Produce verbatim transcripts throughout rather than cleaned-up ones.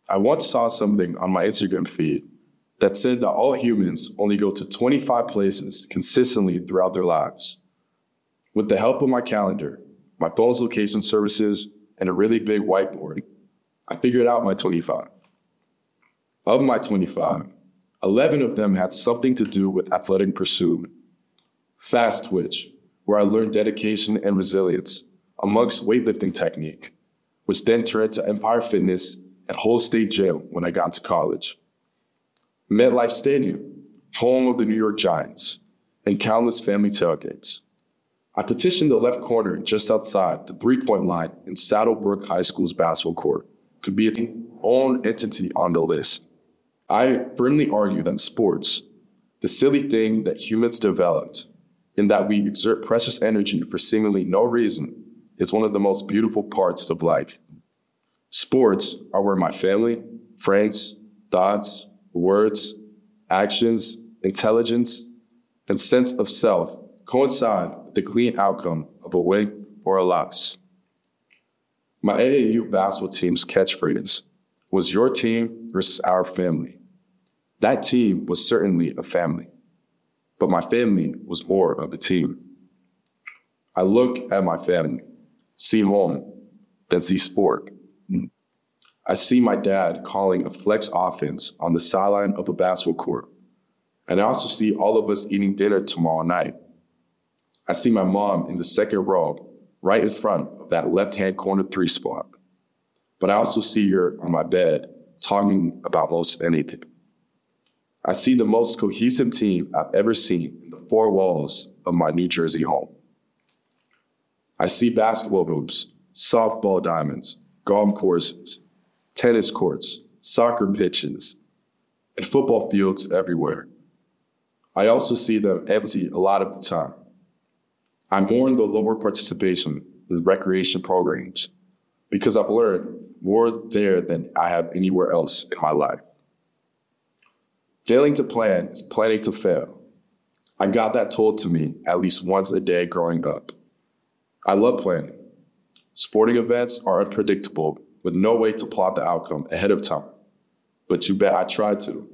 I once saw something on my Instagram feed that said that all humans only go to twenty-five places consistently throughout their lives. With the help of my calendar, my phone's location services, and a really big whiteboard, I figured out my twenty-five. Of my twenty-five, eleven of them had something to do with athletic pursuit. Fast twitch, where I learned dedication and resilience amongst weightlifting technique, which then turned to Empire Fitness and whole state jail when I got to college. MetLife Stadium, home of the New York Giants, and countless family tailgates. I petitioned the left corner just outside the three-point line in Saddlebrook High School's basketball court could be its own entity on the list. I firmly argue that sports, the silly thing that humans developed, in that we exert precious energy for seemingly no reason, is one of the most beautiful parts of life. Sports are where my family, friends, thoughts, words, actions, intelligence, and sense of self coincide with the clean outcome of a win or a loss. My A A U basketball team's catchphrase was your team versus our family. That team was certainly a family, but my family was more of a team. I look at my family, see home, then see sport. I see my dad calling a flex offense on the sideline of a basketball court. And I also see all of us eating dinner tomorrow night. I see my mom in the second row, right in front of that left-hand corner three spot. But I also see her on my bed, talking about most anything. I see the most cohesive team I've ever seen in the four walls of my New Jersey home. I see basketball hoops, softball diamonds, golf courses, tennis courts, soccer pitches, and football fields everywhere. I also see them empty a lot of the time. I mourn the lower participation in recreation programs because I've learned more there than I have anywhere else in my life. Failing to plan is planning to fail. I got that told to me at least once a day growing up. I love planning. Sporting events are unpredictable with no way to plot the outcome ahead of time, but you bet I tried to.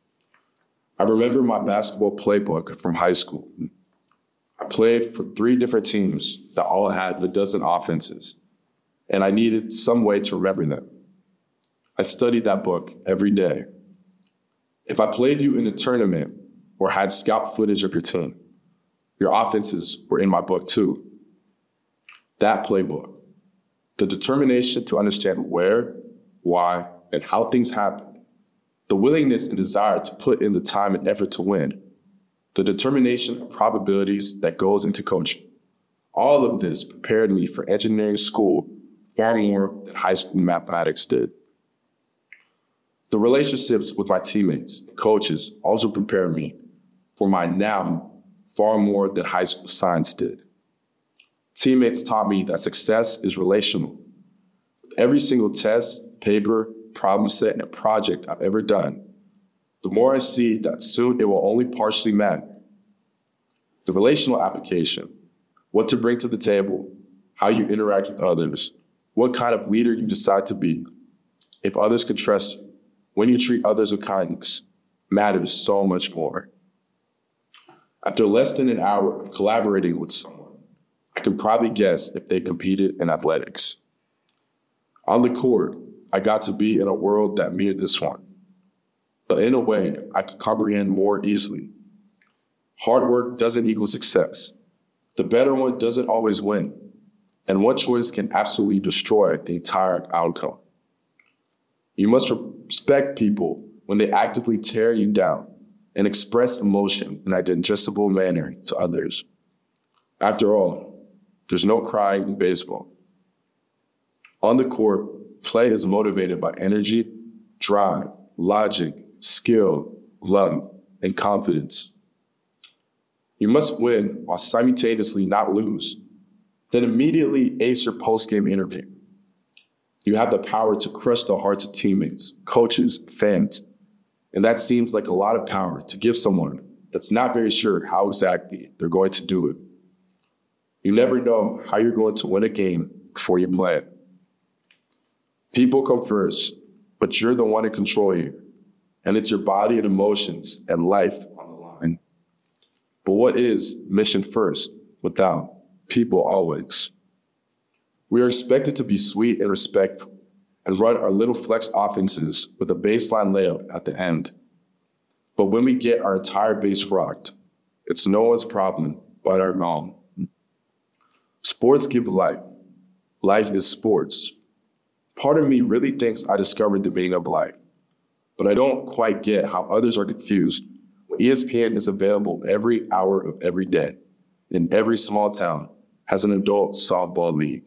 I remember my basketball playbook from high school. I played for three different teams that all had a dozen offenses, and I needed some way to remember them. I studied that book every day. If I played you in a tournament or had scout footage of your team, your offenses were in my book too. That playbook, the determination to understand where, why, and how things happen, the willingness and desire to put in the time and effort to win, the determination of probabilities that goes into coaching. All of this prepared me for engineering school far more than high school mathematics did. The relationships with my teammates, coaches, also prepared me for my now far more than high school science did. Teammates taught me that success is relational. With every single test, paper, problem set, and project I've ever done, the more I see that soon it will only partially matter. The relational application, what to bring to the table, how you interact with others, what kind of leader you decide to be, if others can trust you, when you treat others with kindness, matters so much more. After less than an hour of collaborating with someone, I can probably guess if they competed in athletics. On the court, I got to be in a world that mirrored this one, but in a way I could comprehend more easily. Hard work doesn't equal success. The better one doesn't always win, and one choice can absolutely destroy the entire outcome. You must respect people when they actively tear you down and express emotion in a digestible manner to others. After all, there's no crying in baseball. On the court, play is motivated by energy, drive, logic, skill, love, and confidence. You must win while simultaneously not lose, then immediately ace your post-game interview. You have the power to crush the hearts of teammates, coaches, fans, and that seems like a lot of power to give someone that's not very sure how exactly they're going to do it. You never know how you're going to win a game before you play it. People come first, but but you're the one in control here. And it's your body and emotions and life on the line. But what is mission first without people always? We are expected to be sweet and respectful and run our little flex offenses with a baseline layup at the end. But when we get our entire base rocked, it's no one's problem but our own. Sports give life. Life is sports. Part of me really thinks I discovered the meaning of life, but I don't quite get how others are confused when E S P N is available every hour of every day in every small town has an adult softball league.